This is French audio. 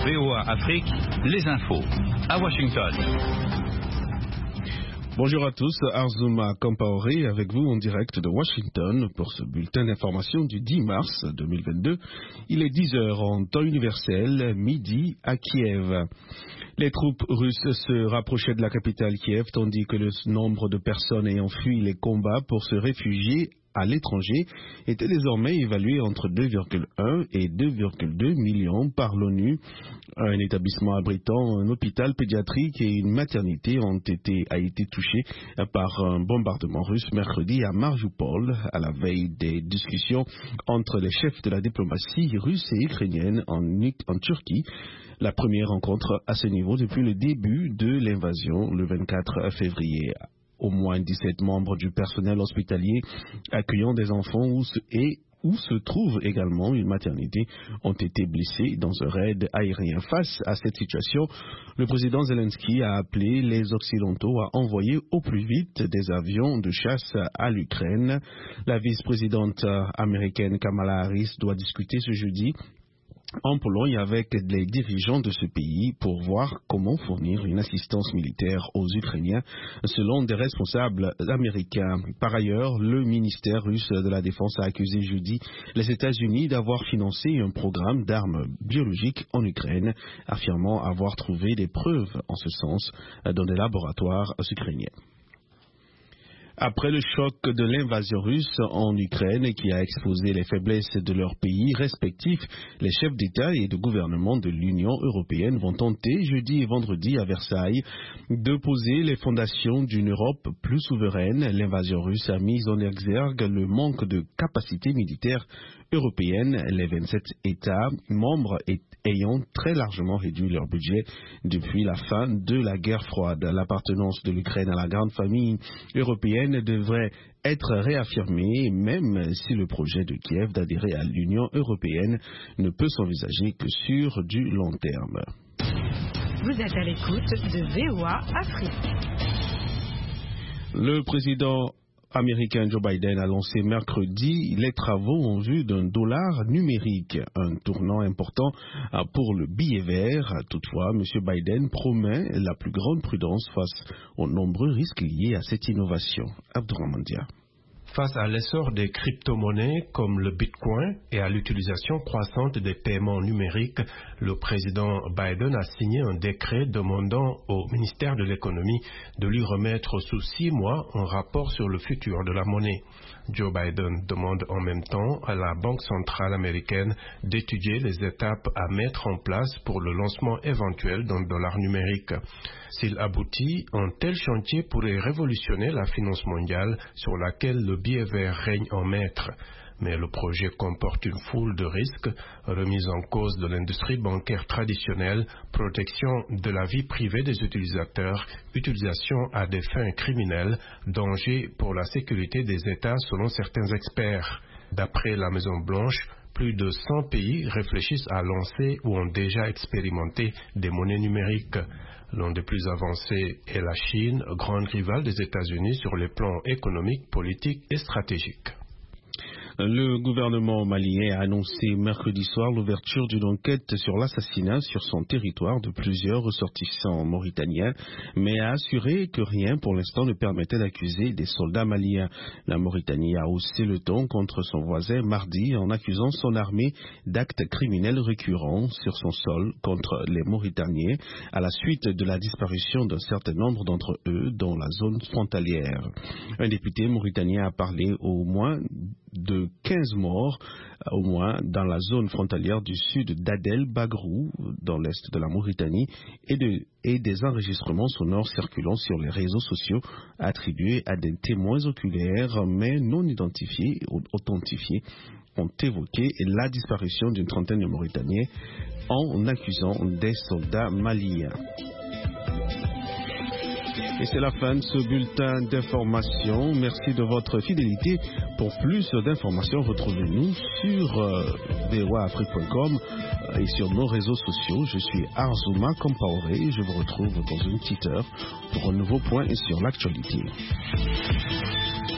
VOA Afrique, les infos. À Washington. Bonjour à tous, Arzouma Kampaoré avec vous en direct de Washington pour ce bulletin d'information du 10 mars 2022. Il est 10h en temps universel, midi à Kiev. Les troupes russes se rapprochaient de la capitale Kiev tandis que le nombre de personnes ayant fui les combats pour se réfugier à l'étranger était désormais évalué entre 2,1 et 2,2 millions par l'ONU. Un établissement abritant un hôpital pédiatrique et une maternité a été touché par un bombardement russe mercredi à Mariupol, à la veille des discussions entre les chefs de la diplomatie russe et ukrainienne en Turquie. La première rencontre à ce niveau depuis le début de l'invasion le 24 février. Au moins 17 membres du personnel hospitalier accueillant des enfants où se trouve également une maternité ont été blessés dans un raid aérien. Face à cette situation, le président Zelensky a appelé les Occidentaux à envoyer au plus vite des avions de chasse à l'Ukraine. La vice-présidente américaine Kamala Harris doit discuter ce jeudi en Pologne avec les dirigeants de ce pays pour voir comment fournir une assistance militaire aux Ukrainiens selon des responsables américains. Par ailleurs, le ministère russe de la Défense a accusé jeudi les États-Unis d'avoir financé un programme d'armes biologiques en Ukraine, affirmant avoir trouvé des preuves en ce sens dans des laboratoires ukrainiens. Après le choc de l'invasion russe en Ukraine qui a exposé les faiblesses de leurs pays respectifs, les chefs d'État et de gouvernement de l'Union européenne vont tenter jeudi et vendredi à Versailles de poser les fondations d'une Europe plus souveraine. L'invasion russe a mis en exergue le manque de capacité militaire européenne, les 27 États membres ayant très largement réduit leur budget depuis la fin de la guerre froide. L'appartenance de l'Ukraine à la grande famille européenne devrait être réaffirmée, même si le projet de Kiev d'adhérer à l'Union européenne ne peut s'envisager que sur du long terme. Vous êtes à l'écoute de VOA Afrique. Le président américain Joe Biden a lancé mercredi les travaux en vue d'un dollar numérique, un tournant important pour le billet vert. Toutefois, M. Biden promet la plus grande prudence face aux nombreux risques liés à cette innovation. Abdourahmane Dia. Face à l'essor des crypto-monnaies comme le Bitcoin et à l'utilisation croissante des paiements numériques, le président Biden a signé un décret demandant au ministère de l'économie de lui remettre sous 6 mois un rapport sur le futur de la monnaie. Joe Biden demande en même temps à la Banque centrale américaine d'étudier les étapes à mettre en place pour le lancement éventuel d'un dollar numérique. S'il aboutit, un tel chantier pourrait révolutionner la finance mondiale sur laquelle le billet vert règne en maître. Mais le projet comporte une foule de risques, remise en cause de l'industrie bancaire traditionnelle, protection de la vie privée des utilisateurs, utilisation à des fins criminelles, danger pour la sécurité des États selon certains experts. D'après la Maison-Blanche, plus de 100 pays réfléchissent à lancer ou ont déjà expérimenté des monnaies numériques. L'un des plus avancés est la Chine, grande rivale des États-Unis sur les plans économiques, politiques et stratégiques. Le gouvernement malien a annoncé mercredi soir l'ouverture d'une enquête sur l'assassinat sur son territoire de plusieurs ressortissants mauritaniens, mais a assuré que rien pour l'instant ne permettait d'accuser des soldats maliens. La Mauritanie a haussé le ton contre son voisin mardi en accusant son armée d'actes criminels récurrents sur son sol contre les Mauritaniens à la suite de la disparition d'un certain nombre d'entre eux dans la zone frontalière. Un député mauritanien a parlé au moins de 15 morts, au moins dans la zone frontalière du sud d'Adel Bagrou, dans l'est de la Mauritanie, et des enregistrements sonores circulant sur les réseaux sociaux attribués à des témoins oculaires mais non identifiés ou authentifiés ont évoqué la disparition d'une trentaine de Mauritaniens en accusant des soldats maliens. Et c'est la fin de ce bulletin d'information. Merci de votre fidélité. Pour plus d'informations, retrouvez-nous sur voaafrique.com et sur nos réseaux sociaux. Je suis Arzouma Kampaoré et je vous retrouve dans une petite heure pour un nouveau point sur l'actualité.